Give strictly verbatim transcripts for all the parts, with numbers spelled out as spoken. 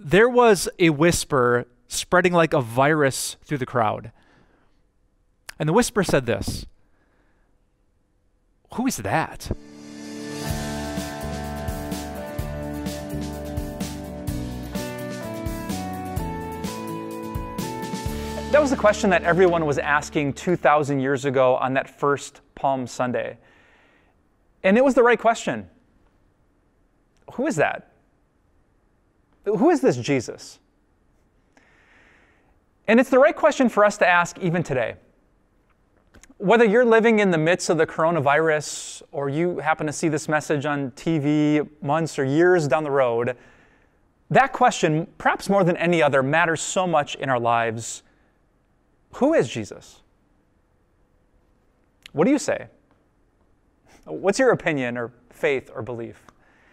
there was a whisper spreading like a virus through the crowd. And the whisper said this: "Who is that?" That was the question that everyone was asking two thousand years ago on that first Palm Sunday. And it was the right question. Who is that? Who is this Jesus? And it's the right question for us to ask even today. Whether you're living in the midst of the coronavirus or you happen to see this message on T V months or years down the road, that question, perhaps more than any other, matters so much in our lives. Who is Jesus? What do you say? What's your opinion or faith or belief?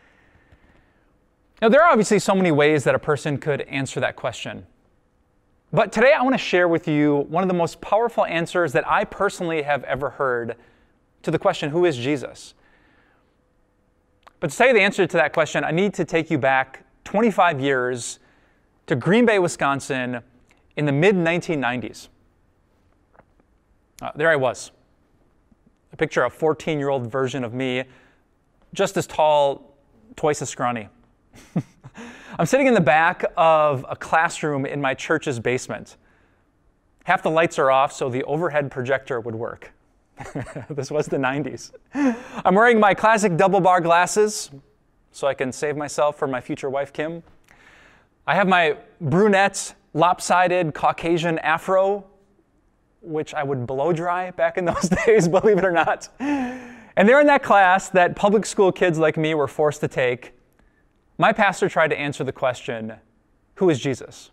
Now, there are obviously so many ways that a person could answer that question. But today I want to share with you one of the most powerful answers that I personally have ever heard to the question, who is Jesus? But to tell you the answer to that question, I need to take you back twenty-five years to Green Bay, Wisconsin in the mid nineteen nineties. Uh, there I was. A picture of a fourteen-year-old version of me, just as tall, twice as scrawny. I'm sitting in the back of a classroom in my church's basement. Half the lights are off, so the overhead projector would work. This was the nineties. I'm wearing my classic double bar glasses, so I can save myself for my future wife, Kim. I have my brunette, lopsided Caucasian afro, which I would blow dry back in those days, believe it or not. And there in that class that public school kids like me were forced to take, my pastor tried to answer the question, who is Jesus?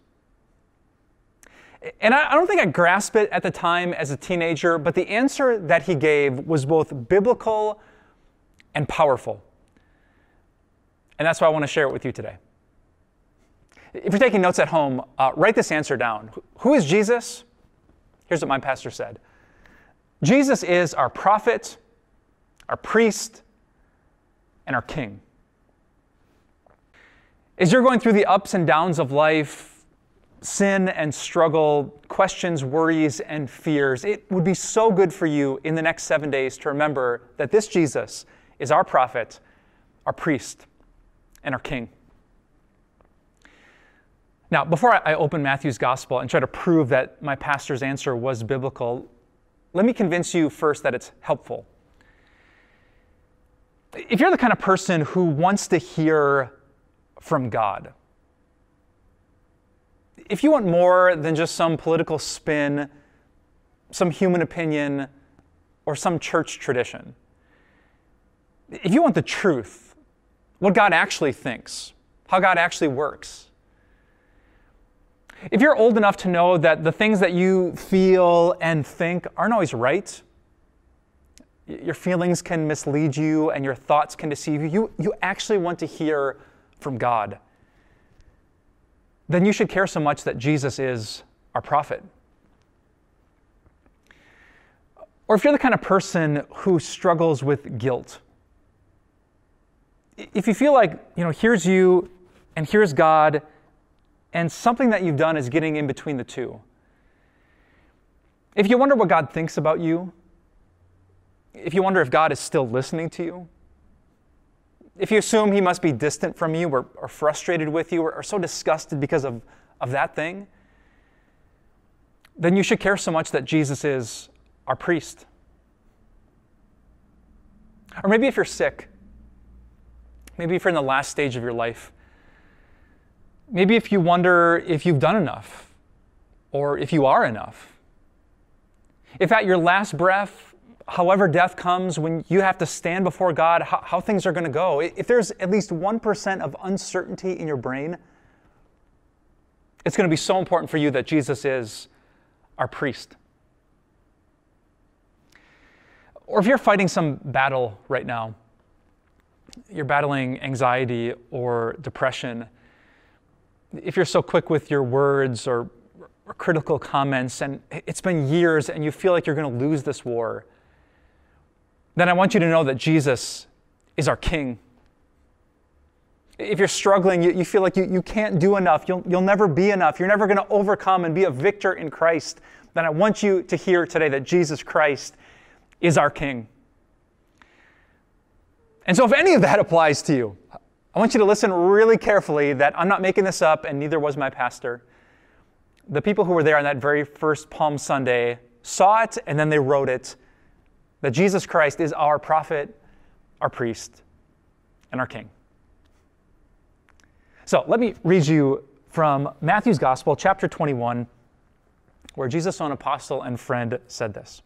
And I don't think I grasped it at the time as a teenager, but the answer that he gave was both biblical and powerful. And that's why I want to share it with you today. If you're taking notes at home, uh, write this answer down. Who is Jesus? Here's what my pastor said. Jesus is our prophet, our priest, and our king. As you're going through the ups and downs of life, sin and struggle, questions, worries, and fears, it would be so good for you in the next seven days to remember that this Jesus is our prophet, our priest, and our king. Now, before I open Matthew's gospel and try to prove that my pastor's answer was biblical, let me convince you first that it's helpful. If you're the kind of person who wants to hear from God, if you want more than just some political spin, some human opinion, or some church tradition, if you want the truth, what God actually thinks, how God actually works, if you're old enough to know that the things that you feel and think aren't always right, your feelings can mislead you and your thoughts can deceive you, you, you actually want to hear from God, then you should care so much that Jesus is our prophet. Or if you're the kind of person who struggles with guilt, if you feel like, you know, here's you and here's God, and something that you've done is getting in between the two. If you wonder what God thinks about you, if you wonder if God is still listening to you, if you assume he must be distant from you or, or frustrated with you or, or so disgusted because of, of that thing, then you should care so much that Jesus is our priest. Or maybe if you're sick, maybe if you're in the last stage of your life, maybe if you wonder if you've done enough or if you are enough. If at your last breath, however death comes, when you have to stand before God, how, how things are going to go. If there's at least one percent of uncertainty in your brain, it's going to be so important for you that Jesus is our priest. Or if you're fighting some battle right now, you're battling anxiety or depression, if you're so quick with your words or, or critical comments, and it's been years and you feel like you're going to lose this war, then I want you to know that Jesus is our King. If you're struggling, you, you feel like you, you can't do enough, you'll, you'll never be enough, you're never going to overcome and be a victor in Christ, then I want you to hear today that Jesus Christ is our King. And so if any of that applies to you, I want you to listen really carefully that I'm not making this up, and neither was my pastor. The people who were there on that very first Palm Sunday saw it, and then they wrote it, that Jesus Christ is our prophet, our priest, and our King. So let me read you from Matthew's Gospel, chapter twenty-one, where Jesus' own apostle and friend said this.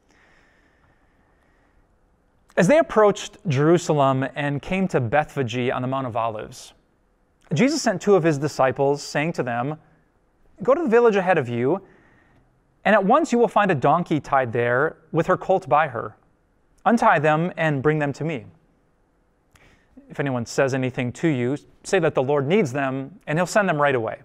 As they approached Jerusalem and came to Bethphage on the Mount of Olives, Jesus sent two of his disciples, saying to them, "Go to the village ahead of you, and at once you will find a donkey tied there with her colt by her. Untie them and bring them to me. If anyone says anything to you, say that the Lord needs them, and he'll send them right away."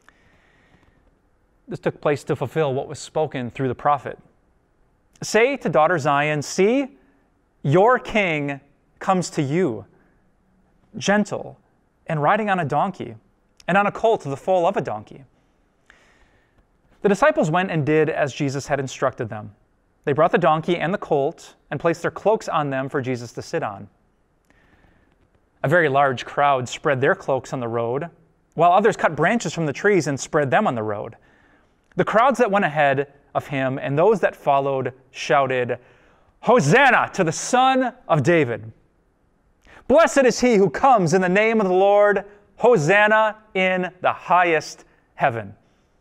This took place to fulfill what was spoken through the prophet. "Say to daughter Zion, see, your king comes to you, gentle and riding on a donkey, and on a colt, the foal of a donkey." The disciples went and did as Jesus had instructed them. They brought the donkey and the colt and placed their cloaks on them for Jesus to sit on. A very large crowd spread their cloaks on the road, while others cut branches from the trees and spread them on the road. The crowds that went ahead of him and those that followed shouted, "Hosanna to the Son of David! Blessed is he who comes in the name of the Lord! Hosanna in the highest heaven!"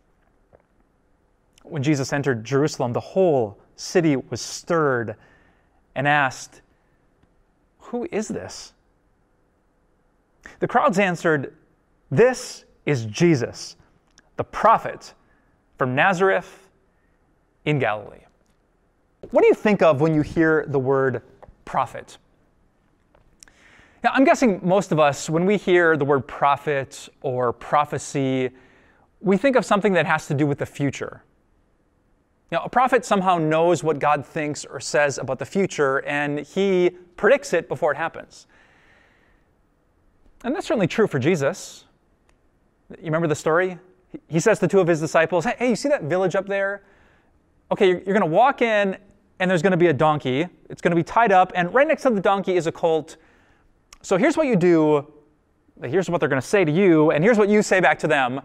When Jesus entered Jerusalem, the whole city was stirred and asked, "Who is this?" The crowds answered, "This is Jesus, the prophet from Nazareth in Galilee." What do you think of when you hear the word prophet? Now, I'm guessing most of us, when we hear the word prophet or prophecy, we think of something that has to do with the future. Now, a prophet somehow knows what God thinks or says about the future, and he predicts it before it happens. And that's certainly true for Jesus. You remember the story? He says to two of his disciples, hey, you see that village up there? Okay, you're, you're going to walk in, and there's going to be a donkey. It's going to be tied up, and right next to the donkey is a colt. So here's what you do. Here's what they're going to say to you, and here's what you say back to them.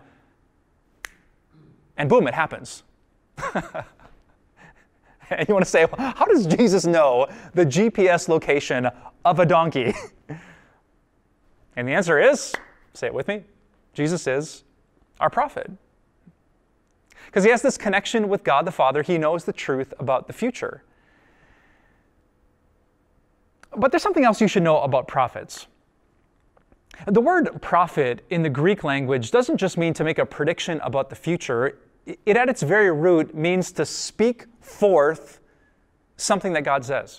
And boom, it happens. And you want to say, well, how does Jesus know the G P S location of a donkey? And the answer is, say it with me, Jesus is our prophet. Because he has this connection with God the Father. He knows the truth about the future. But there's something else you should know about prophets. The word prophet in the Greek language doesn't just mean to make a prediction about the future. It, at its very root, means to speak forth something that God says.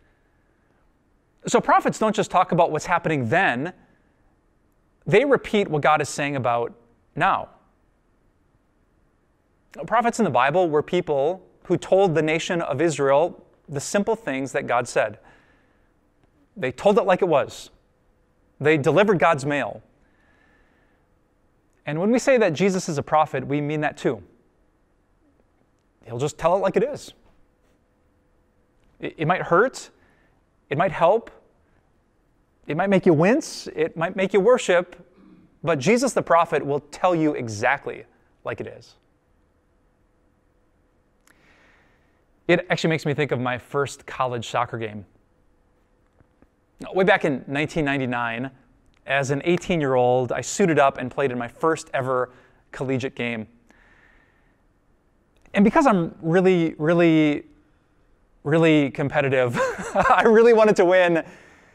So prophets don't just talk about what's happening then. They repeat what God is saying about now. Prophets in the Bible were people who told the nation of Israel the simple things that God said. They told it like it was. They delivered God's mail. And when we say that Jesus is a prophet, we mean that too. He'll just tell it like it is. It, it might hurt. It might help. It might make you wince. It might make you worship. But Jesus the prophet will tell you exactly like it is. It actually makes me think of my first college soccer game. Way back in nineteen ninety-nine, as an eighteen-year-old, I suited up and played in my first ever collegiate game. And because I'm really, really, really competitive, I really wanted to win,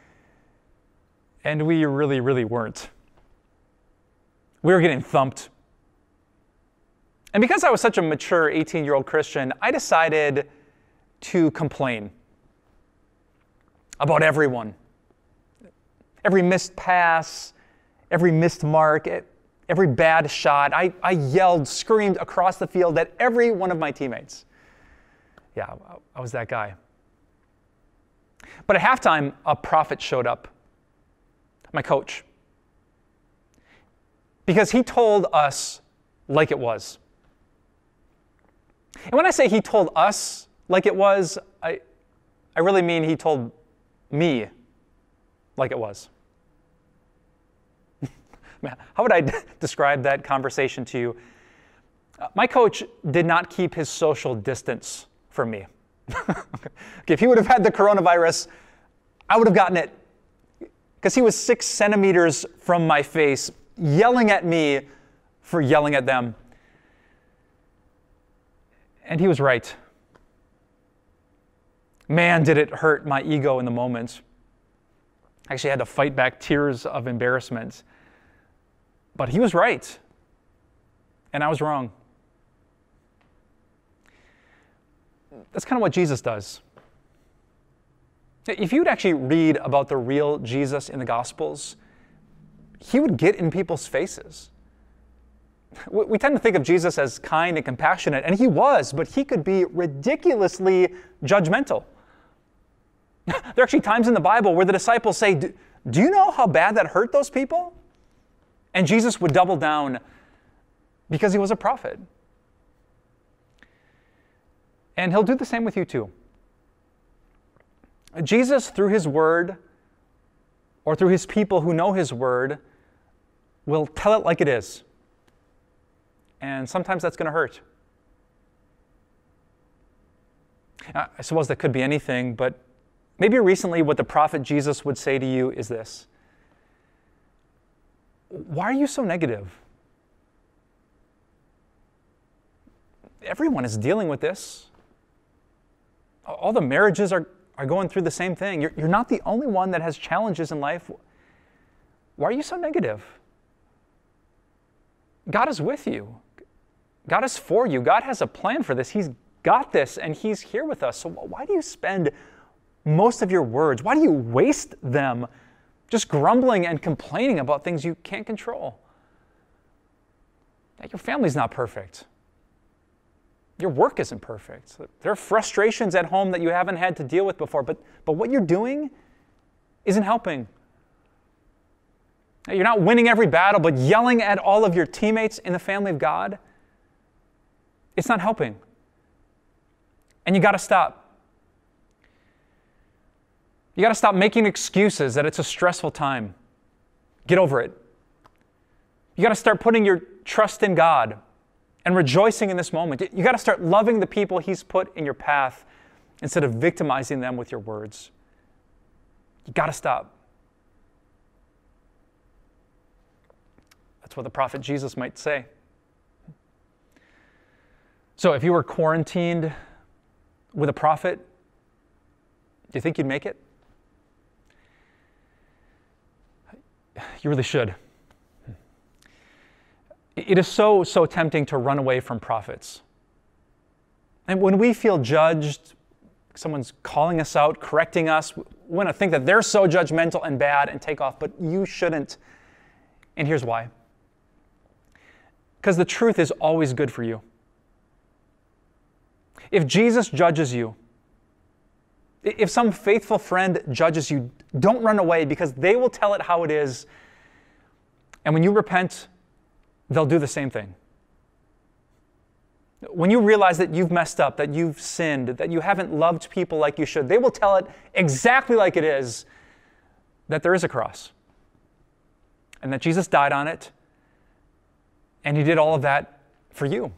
and we really, really weren't. We were getting thumped. And because I was such a mature eighteen-year-old Christian, I decided to complain about everyone. Every missed pass, every missed mark, every bad shot. I, I yelled, screamed across the field at every one of my teammates. Yeah, I was that guy. But at halftime, a prophet showed up, my coach. because he told us like it was. And when I say he told us like it was, I, I really mean he told me like it was. How would I d- describe that conversation to you? Uh, my coach did not keep his social distance from me. Okay, if he would have had the coronavirus, I would have gotten it, because he was six centimeters from my face, yelling at me for yelling at them. And he was right. Man, did it hurt my ego in the moment. I actually had to fight back tears of embarrassment. But he was right, and I was wrong. That's kind of what Jesus does. If you'd actually read about the real Jesus in the Gospels, he would get in people's faces. We tend to think of Jesus as kind and compassionate, and he was, but he could be ridiculously judgmental. There are actually times in the Bible where the disciples say, do, do you know how bad that hurt those people? And Jesus would double down because he was a prophet. And he'll do the same with you too. Jesus, through his word, or through his people who know his word, will tell it like it is. And sometimes that's going to hurt. I suppose that could be anything, but maybe recently what the prophet Jesus would say to you is this: why are you so negative? Everyone is dealing with this. All the marriages are, are going through the same thing. You're, you're not the only one that has challenges in life. Why are you so negative? God is with you. God is for you. God has a plan for this. He's got this, and he's here with us. So why do you spend most of your words, why do you waste them just grumbling and complaining about things you can't control? Your family's not perfect. Your work isn't perfect. There are frustrations at home that you haven't had to deal with before, but, but what you're doing isn't helping. You're not winning every battle, but yelling at all of your teammates in the family of God, it's not helping. And you got to stop. You got to stop making excuses that it's a stressful time. Get over it. You got to start putting your trust in God and rejoicing in this moment. You got to start loving the people he's put in your path instead of victimizing them with your words. You got to stop. That's what the prophet Jesus might say. So if you were quarantined with a prophet, do you think you'd make it? You really should. It is so, so tempting to run away from prophets. And when we feel judged, someone's calling us out, correcting us, we want to think that they're so judgmental and bad and take off, but you shouldn't. And here's why. Because the truth is always good for you. If Jesus judges you, if some faithful friend judges you, don't run away, because they will tell it how it is. And when you repent, they'll do the same thing. When you realize that you've messed up, that you've sinned, that you haven't loved people like you should, they will tell it exactly like it is, that there is a cross, and that Jesus died on it, and he did all of that for you.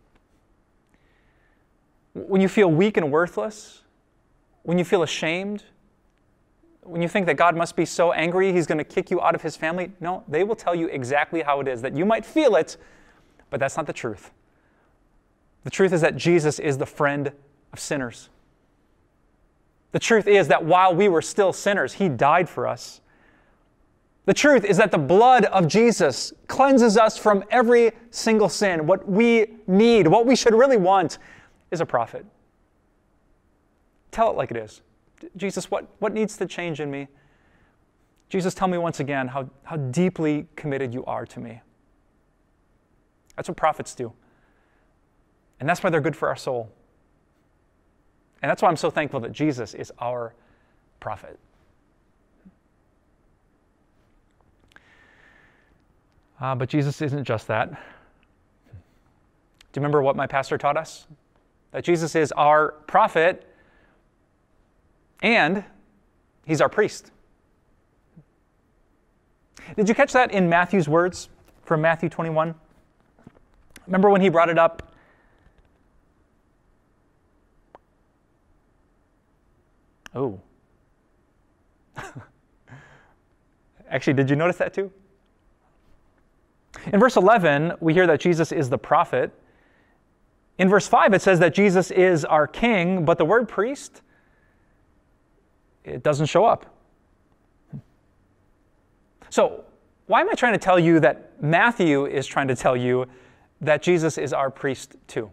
When you feel weak and worthless, when you feel ashamed, when you think that God must be so angry he's going to kick you out of his family, no, they will tell you exactly how it is, that you might feel it, but that's not the truth. The truth is that Jesus is the friend of sinners. The truth is that while we were still sinners, he died for us. The truth is that the blood of Jesus cleanses us from every single sin. What we need, what we should really want, is a prophet. Tell it like it is. Jesus, what, what needs to change in me? Jesus, tell me once again how, how deeply committed you are to me. That's what prophets do. And that's why they're good for our soul. And that's why I'm so thankful that Jesus is our prophet. Uh, but Jesus isn't just that. Do you remember what my pastor taught us? That Jesus is our prophet and he's our priest. Did you catch that in Matthew's words from Matthew twenty-one? Remember when he brought it up? Oh. Actually, did you notice that too? In verse eleven, we hear that Jesus is the prophet. In verse five, it says that Jesus is our king, but the word priest, it doesn't show up. So, why am I trying to tell you that Matthew is trying to tell you that Jesus is our priest too?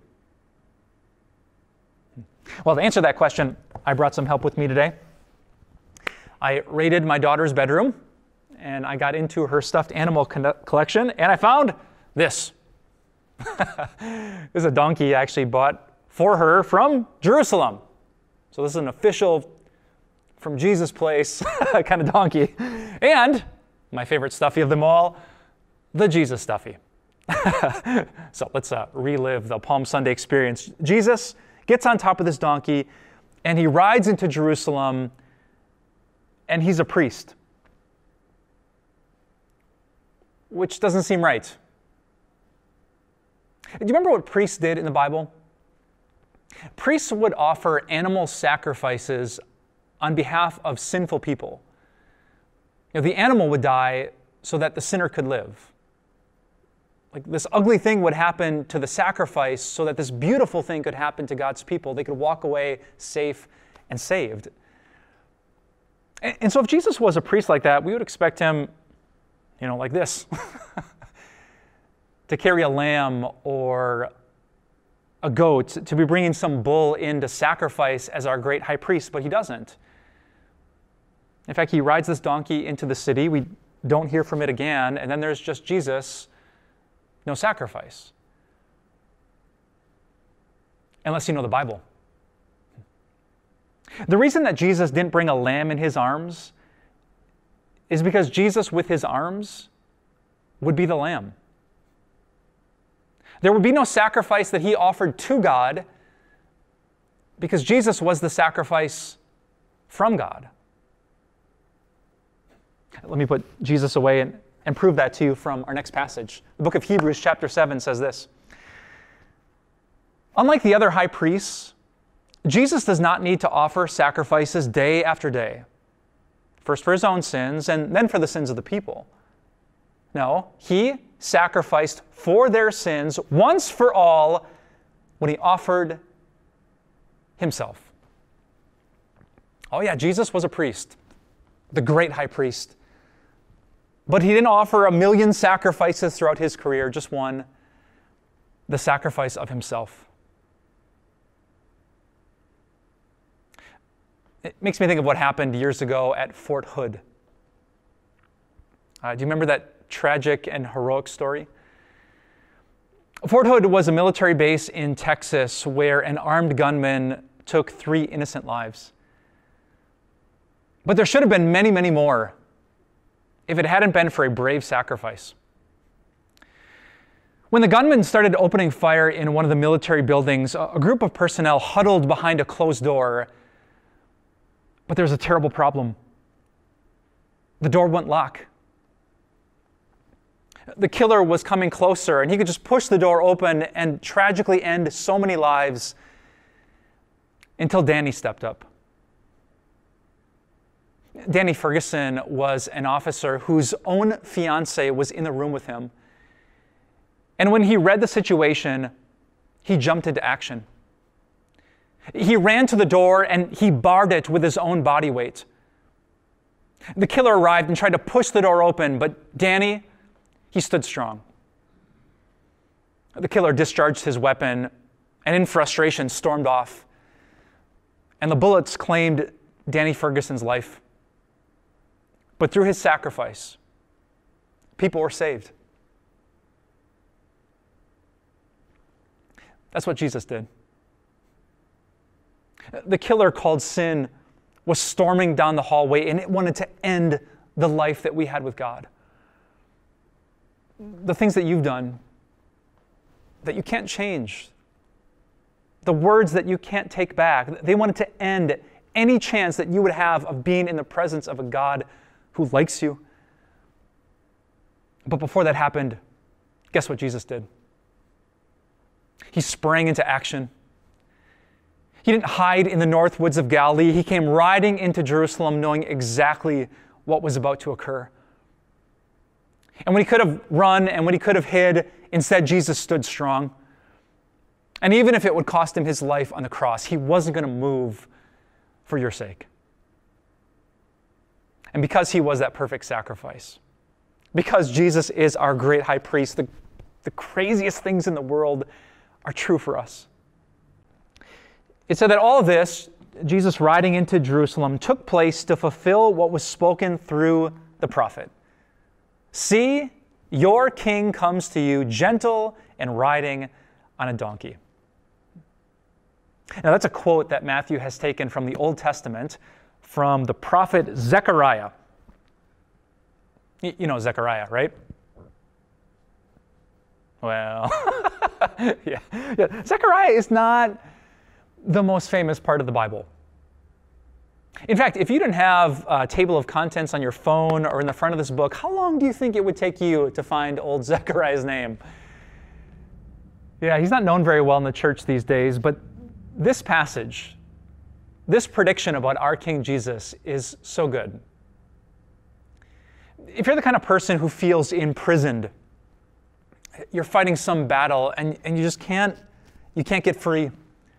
Well, to answer that question, I brought some help with me today. I raided my daughter's bedroom, and I got into her stuffed animal con- collection, and I found this. This is a donkey I actually bought for her from Jerusalem. So this is an official from Jesus place kind of donkey. And my favorite stuffy of them all, the Jesus stuffy. So let's uh, relive the Palm Sunday experience. Jesus gets on top of this donkey, and he rides into Jerusalem, and he's a priest. Which doesn't seem right. Do you remember what priests did in the Bible? Priests would offer animal sacrifices on behalf of sinful people. You know, the animal would die so that the sinner could live. Like this ugly thing would happen to the sacrifice so that this beautiful thing could happen to God's people. They could walk away safe and saved. And, and so if Jesus was a priest like that, we would expect him, you know, like this, to carry a lamb or a goat, to be bringing some bull in to sacrifice as our great high priest, but he doesn't. In fact, he rides this donkey into the city. We don't hear from it again, and then there's just Jesus, no sacrifice. Unless you know the Bible. The reason that Jesus didn't bring a lamb in his arms is because Jesus with his arms would be the lamb. There would be no sacrifice that he offered to God because Jesus was the sacrifice from God. Let me put Jesus away and, and prove that to you from our next passage. The book of Hebrews chapter seven says this. Unlike the other high priests, Jesus does not need to offer sacrifices day after day. First for his own sins and then for the sins of the people. No, he sacrificed for their sins once for all when he offered himself. Oh yeah, Jesus was a priest, the great high priest. But he didn't offer a million sacrifices throughout his career, just one, the sacrifice of himself. It makes me think of what happened years ago at Fort Hood. Uh, do you remember that tragic and heroic story? Fort Hood was a military base in Texas where an armed gunman took three innocent lives. But there should have been many, many more if it hadn't been for a brave sacrifice. When the gunman started opening fire in one of the military buildings, a group of personnel huddled behind a closed door. But there was a terrible problem. The door wouldn't lock. The killer was coming closer, and he could just push the door open and tragically end so many lives until Danny stepped up. Danny Ferguson was an officer whose own fiancée was in the room with him. And when he read the situation, he jumped into action. He ran to the door and he barred it with his own body weight. The killer arrived and tried to push the door open, but Danny, he stood strong. The killer discharged his weapon and in frustration stormed off. And the bullets claimed Danny Ferguson's life. But through his sacrifice, people were saved. That's what Jesus did. The killer called sin was storming down the hallway and it wanted to end the life that we had with God. the things that you've done that you can't change, the words that you can't take back. They wanted to end any chance that you would have of being in the presence of a God who likes you. But before that happened, guess what Jesus did? He sprang into action. He didn't hide in the north woods of Galilee. He came riding into Jerusalem knowing exactly what was about to occur. And when he could have run and when he could have hid, instead Jesus stood strong. And even if it would cost him his life on the cross, he wasn't going to move for your sake. And because he was that perfect sacrifice, because Jesus is our great high priest, the, the craziest things in the world are true for us. It said that all of this, Jesus riding into Jerusalem, took place to fulfill what was spoken through the prophet. See, your king comes to you, gentle and riding on a donkey. Now that's a quote that Matthew has taken from the Old Testament, from the prophet Zechariah. You know Zechariah, right? Well, yeah. yeah. Zechariah is not the most famous part of the Bible. In fact, if you didn't have a table of contents on your phone or in the front of this book, how long do you think it would take you to find old Zechariah's name? Yeah, he's not known very well in the church these days, but this passage, this prediction about our King Jesus is so good. If you're the kind of person who feels imprisoned, you're fighting some battle and, and you just can't, you can't get free.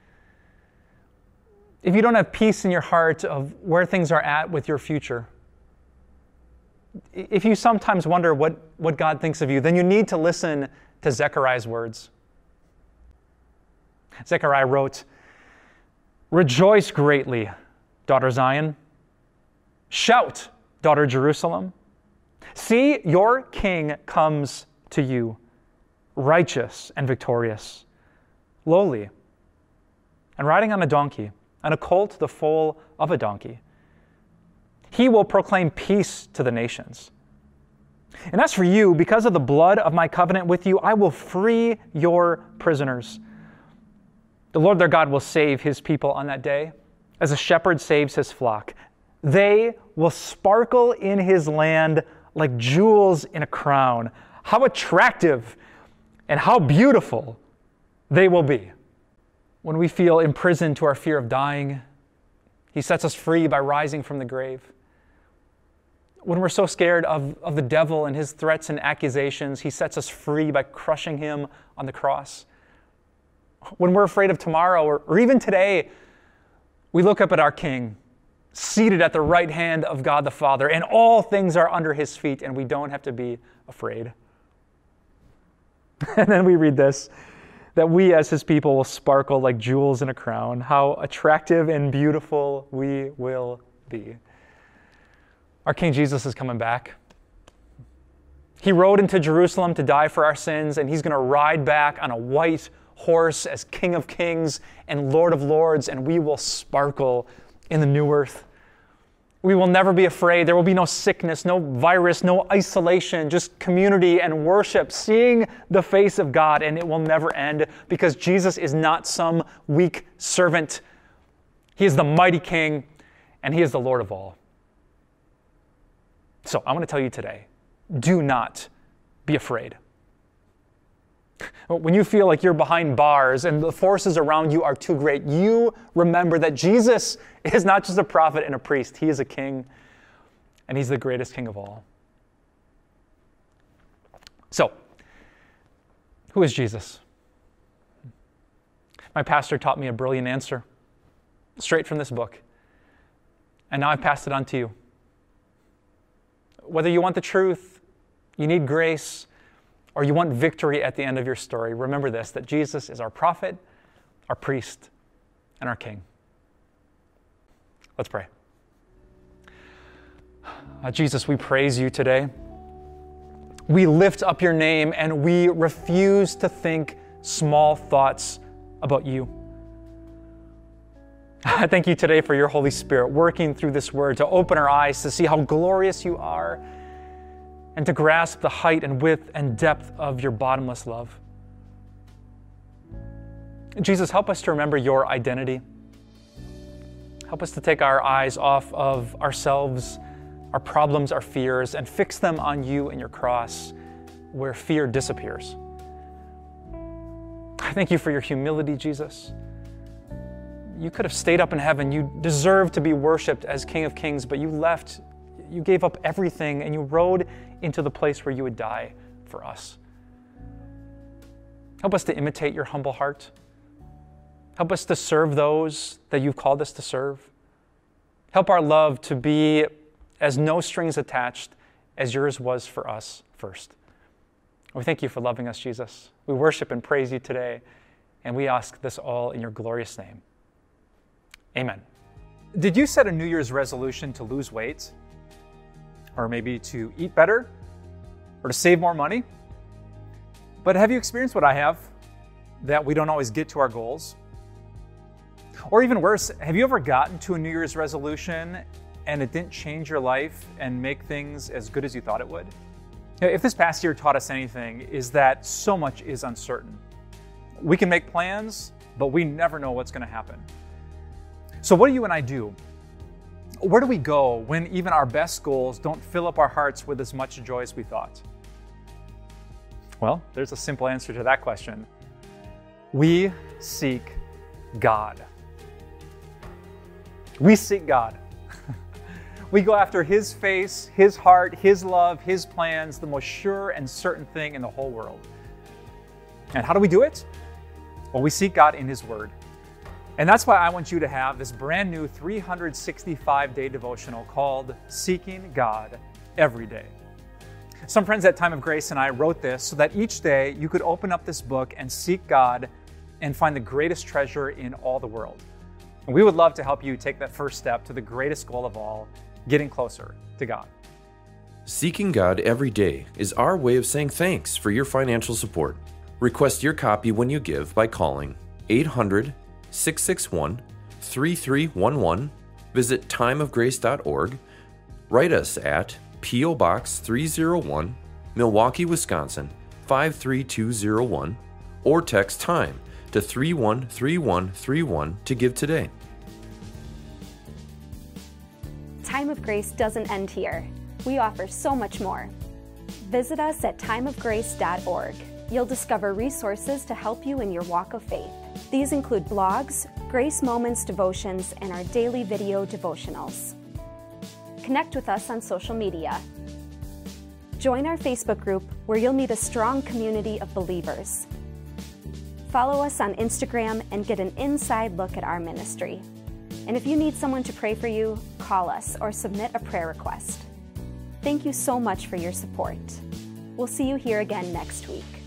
If you don't have peace in your heart of where things are at with your future, if you sometimes wonder what, what God thinks of you, then you need to listen to Zechariah's words. Zechariah wrote, "Rejoice greatly, daughter Zion. Shout, daughter Jerusalem. See, your king comes to you, righteous and victorious, lowly, and riding on a donkey, and a colt the foal of a donkey. He will proclaim peace to the nations. And as for you, because of the blood of my covenant with you, I will free your prisoners. The Lord their God will save his people on that day, as a shepherd saves his flock. They will sparkle in his land like jewels in a crown. How attractive and how beautiful they will be." When we feel imprisoned to our fear of dying, he sets us free by rising from the grave. When we're so scared of, of the devil and his threats and accusations, he sets us free by crushing him on the cross. When we're afraid of tomorrow or, or even today, we look up at our King, seated at the right hand of God the Father, and all things are under his feet, and we don't have to be afraid. And then we read this, that we as his people will sparkle like jewels in a crown. How attractive and beautiful we will be. Our King Jesus is coming back. He rode into Jerusalem to die for our sins, and he's going to ride back on a white horse as King of Kings and Lord of Lords, and we will sparkle in the new earth. We will never be afraid. There will be no sickness, no virus, no isolation, just community and worship, seeing the face of God, and it will never end because Jesus is not some weak servant. He is the mighty King, and he is the Lord of all. So I want to tell you today, do not be afraid. When you feel like you're behind bars and the forces around you are too great, you remember that Jesus is not just a prophet and a priest. He is a king, and he's the greatest king of all. So, who is Jesus? My pastor taught me a brilliant answer, straight from this book, and now I've passed it on to you. Whether you want the truth, you need grace, or you want victory at the end of your story, remember this, that Jesus is our prophet, our priest, and our king. Let's pray. Uh, Jesus, we praise you today. We lift up your name and we refuse to think small thoughts about you. I thank you today for your Holy Spirit working through this word to open our eyes to see how glorious you are, and to grasp the height and width and depth of your bottomless love. Jesus, help us to remember your identity. Help us to take our eyes off of ourselves, our problems, our fears, and fix them on you and your cross, where fear disappears. I thank you for your humility, Jesus. You could have stayed up in heaven. You deserve to be worshiped as King of Kings, but you left. You gave up everything, and you rode into the place where you would die for us. Help us to imitate your humble heart. Help us to serve those that you've called us to serve. Help our love to be as no strings attached as yours was for us first. We thank you for loving us, Jesus. We worship and praise you today, and we ask this all in your glorious name. Amen. Did you set a New Year's resolution to lose weight? Or maybe to eat better? Or to save more money? But have you experienced what I have? That we don't always get to our goals? Or even worse, have you ever gotten to a New Year's resolution and it didn't change your life and make things as good as you thought it would? If this past year taught us anything, is that so much is uncertain. We can make plans, but we never know what's going to happen. So what do you and I do? Where do we go when even our best goals don't fill up our hearts with as much joy as we thought? Well, there's a simple answer to that question. We seek God. We seek God. We go after His face, His heart, His love, His plans, the most sure and certain thing in the whole world. And how do we do it? Well, we seek God in His Word. And that's why I want you to have this brand new three hundred sixty-five day devotional called Seeking God Every Day. Some friends at Time of Grace and I wrote this so that each day you could open up this book and seek God and find the greatest treasure in all the world. And we would love to help you take that first step to the greatest goal of all, getting closer to God. Seeking God Every Day is our way of saying thanks for your financial support. Request your copy when you give by calling eight hundred, six six one, three three one one, visit time of grace dot org, write us at P O Box three oh one, Milwaukee, Wisconsin five three two oh one, or text TIME to three one three one three one to give today. Time of Grace doesn't end here. We offer so much more. Visit us at time of grace dot org. You'll discover resources to help you in your walk of faith. These include blogs, Grace Moments devotions, and our daily video devotionals. Connect with us on social media. Join our Facebook group where you'll meet a strong community of believers. Follow us on Instagram and get an inside look at our ministry. And if you need someone to pray for you, call us or submit a prayer request. Thank you so much for your support. We'll see you here again next week.